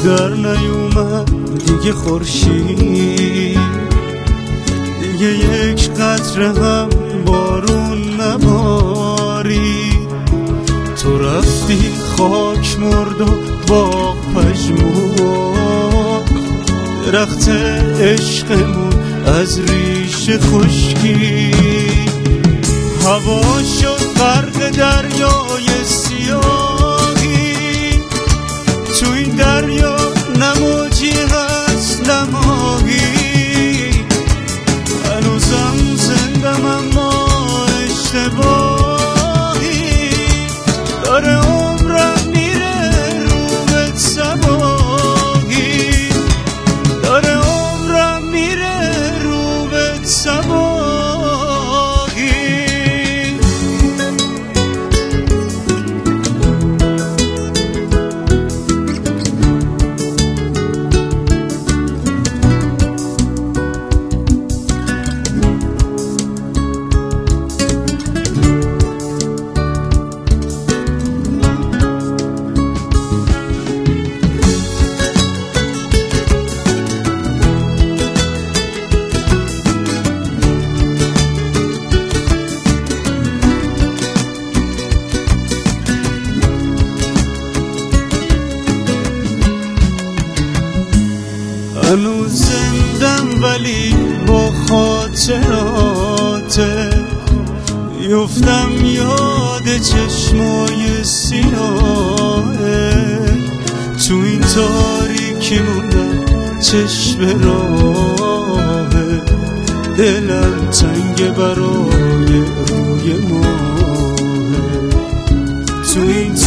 در نیومد دیگه خورشید، دیگه یک قطره هم بارون نبارید. تو رفتی خاک مرد و باغ پژمرد، درخت عشقمون از ریشه خشکید. هوا شد غرق دریای سیاهی، تو این دریا نه موجی هست نه ماهی. هنوزم زندم اما اشتباهی، داره عمرم میره رو به صباحی، داره عمرم میره رو به صباحی. هنوز زندم ولی با خاطراته، بیفتم یاد چشمای سیاهه. تو این تاریکی موندم چشم راهه، دلم تنگ برای روی ماهه. تو این